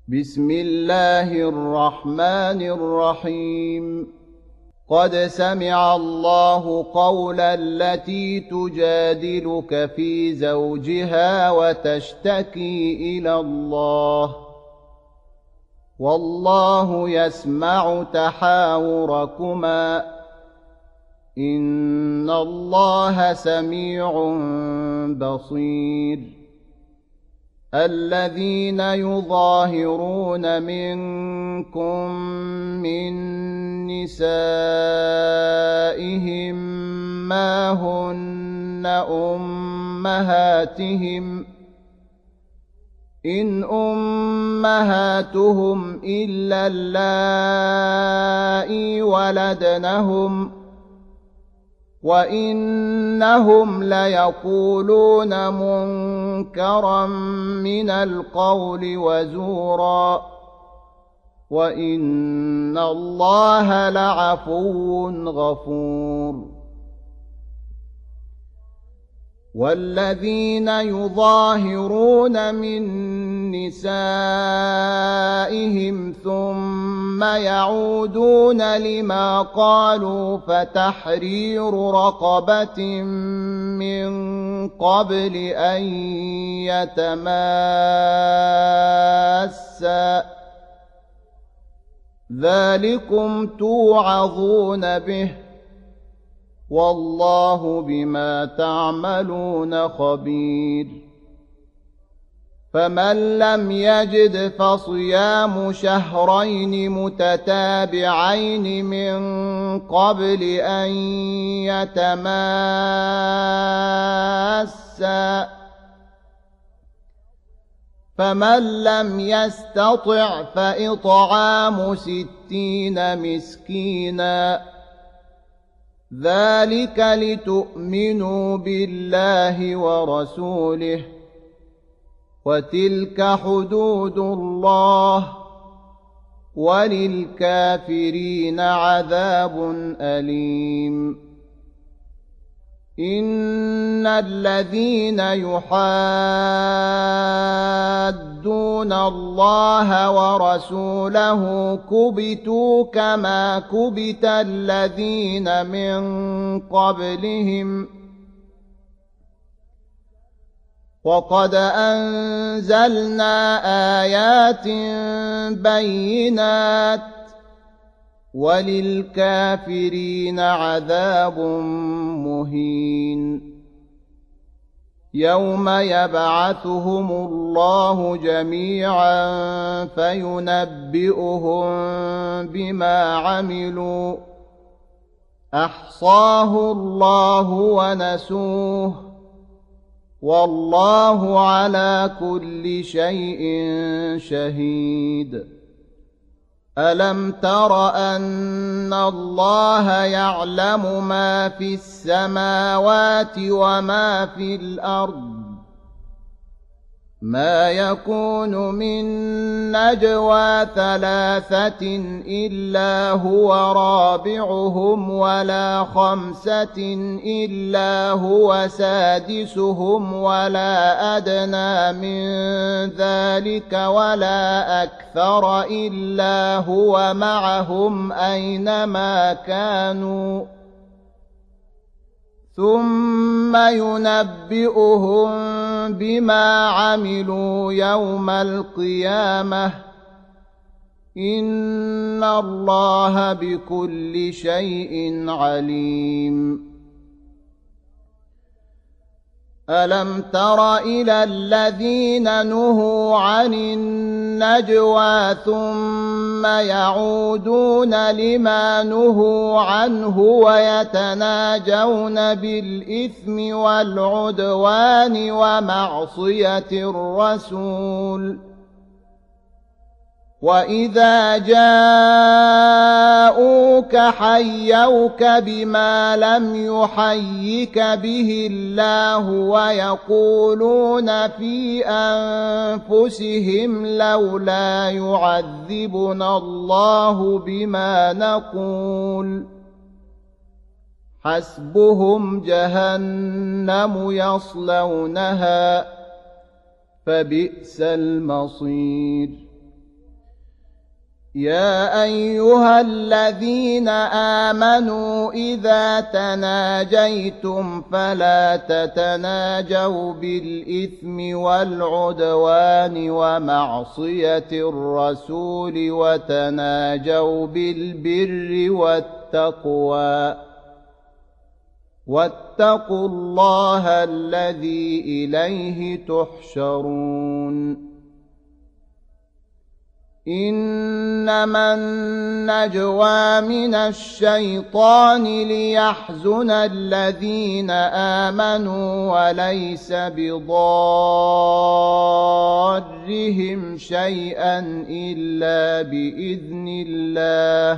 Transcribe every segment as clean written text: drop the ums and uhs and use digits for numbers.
بسم الله الرحمن الرحيم قد سمع الله قول التي تجادلك في زوجها وتشتكي إلى الله والله يسمع تحاوركما إن الله سميع بصير الذين يظاهرون منكم من نسائهم ما هن أمهاتهم إن أمهاتهم إلا اللائي ولدنهم وإنهم ليقولون منكرا من القول وزورا وإن الله لعفو غفور والذين يظاهرون من نسائهم ثم يعودون لما قالوا فتحرير رقبة من قبل أن يتماسا ذلكم توعظون به والله بما تعملون خبير فمن لم يجد فصيام شهرين متتابعين من قبل أن يتماسا فمن لم يستطع فإطعام 60 مسكينا ذلك لتؤمنوا بالله ورسوله وتلك حدود الله وللكافرين عذاب أليم إن الذين يحادون الله ورسوله كبتوا كما كبت الذين من قبلهم وقد أنزلنا آيات بينات وللكافرين عذاب مهين يوم يبعثهم الله جميعا فينبئهم بما عملوا أحصاه الله ونسوه والله على كل شيء شهيد ألم تر أن الله يعلم ما في السماوات وما في الأرض ما يكون من نجوى 3 إلا هو رابعهم ولا 5 إلا هو سادسهم ولا أدنى من ذلك ولا أكثر إلا هو معهم أينما كانوا ثم ينبئهم بما عملوا يوم القيامة إن الله بكل شيء عليم ألم تر إلى الذين نهوا عن النجوى ثم يعودون لما نهوا عنه ويتناجون بالإثم والعدوان ومعصية الرسول وإذا جاءوك حيوك بما لم يحيك به الله ويقولون في أنفسهم لولا يعذبنا الله بما نقول حسبهم جهنم يصلونها فبئس المصير يا أيها الذين آمنوا إذا تناجيتم فلا تتناجوا بالإثم والعدوان ومعصية الرسول وتناجوا بالبر والتقوى واتقوا الله الذي إليه تحشرون إنما النجوى من الشيطان ليحزن الذين آمنوا وليس بضارهم شيئا إلا بإذن الله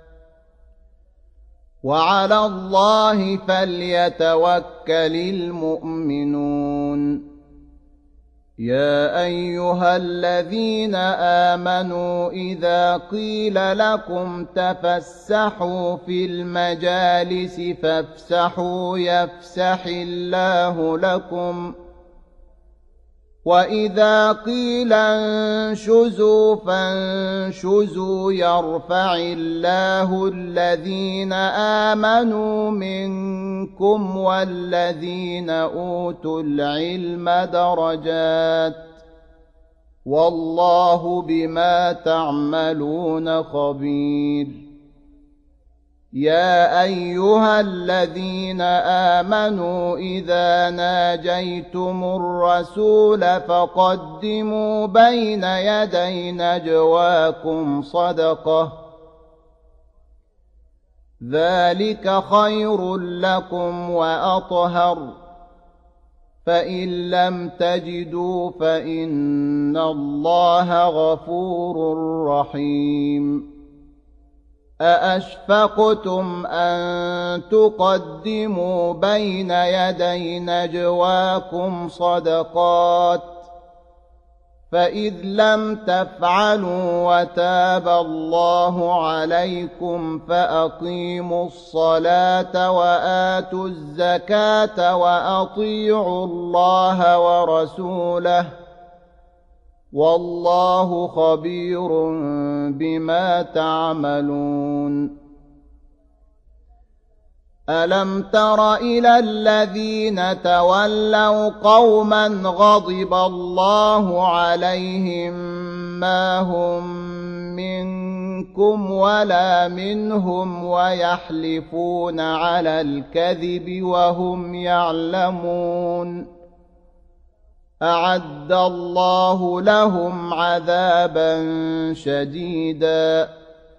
وعلى الله فليتوكل المؤمنون يا أيها الذين آمنوا إذا قيل لكم تفسحوا في المجالس فافسحوا يفسح الله لكم وإذا قيل انشزوا فانشزوا يرفع الله الذين آمنوا منكم والذين أوتوا العلم درجات والله بما تعملون خبير يا أيها الذين آمنوا إذا ناجيتم الرسول فقدموا بين يدي نجواكم صدقة ذلك خير لكم وأطهر فإن لم تجدوا فإن الله غفور رحيم أأشفقتم أن تقدموا بين يدي نجواكم صدقات فإذ لم تفعلوا وتاب الله عليكم فأقيموا الصلاة وآتوا الزكاة وأطيعوا الله ورسوله والله خبير بما تعملون ألم تر إلى الذين تولوا قوما غضب الله عليهم ما هم منكم ولا منهم ويحلفون على الكذب وهم يعلمون أعد الله لهم عذابا شديدا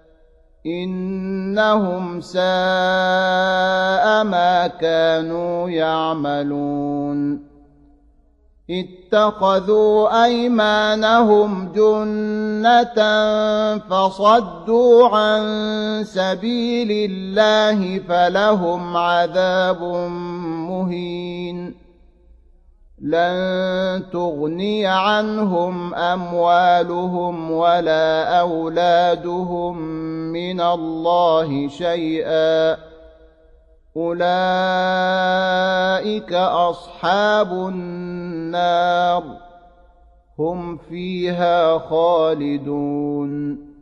إنهم ساء ما كانوا يعملون اتخذوا أيمانهم جنة فصدوا عن سبيل الله فلهم عذاب مهين لن تغني عنهم أموالهم ولا أولادهم من الله شيئا أولئك أصحاب النار هم فيها خالدون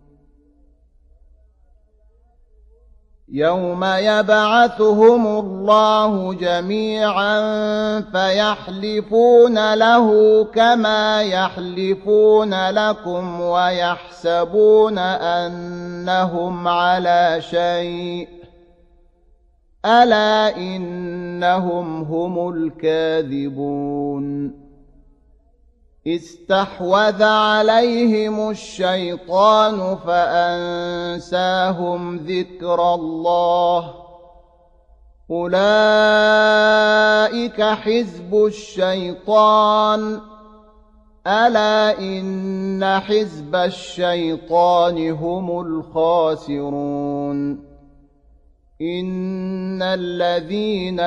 يوم يبعثهم الله جميعا فيحلفون له كما يحلفون لكم ويحسبون أنهم على شيء ألا إنهم هم الكاذبون استحوذ عليهم الشيطان فأنساهم ذكر الله أولئك حزب الشيطان ألا إن حزب الشيطان هم الخاسرون إن الذين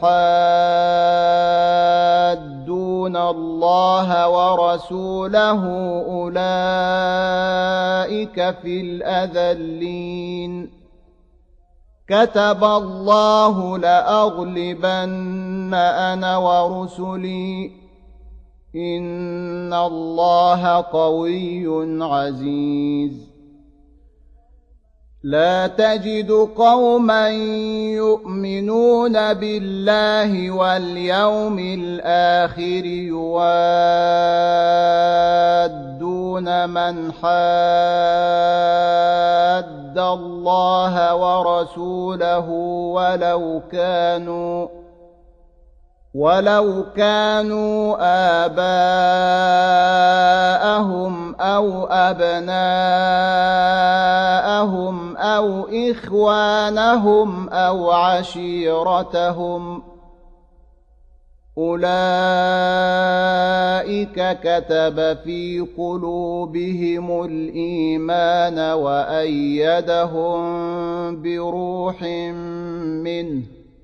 يحادون الله ورسوله أولئك في الأذلين كتب الله لأغلبن أنا ورسلي إن الله قوي عزيز لا تجد قوما يؤمنون بالله واليوم الآخر يوادون من حاد الله ورسوله ولو كانوا آباءهم أو أبناءهم أو إخوانهم أو عشيرتهم أولئك كتب في قلوبهم الإيمان وأيدهم بروح منه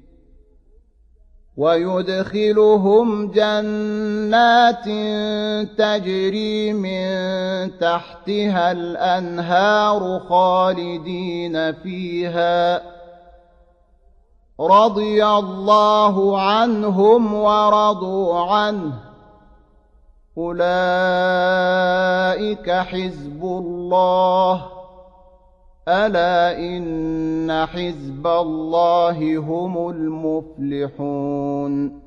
ويدخلهم جنات تجري من تحتها الأنهار خالدين فيها رضي الله عنهم ورضوا عنه أولئك حزب الله ألا إن حزب الله هم المفلحون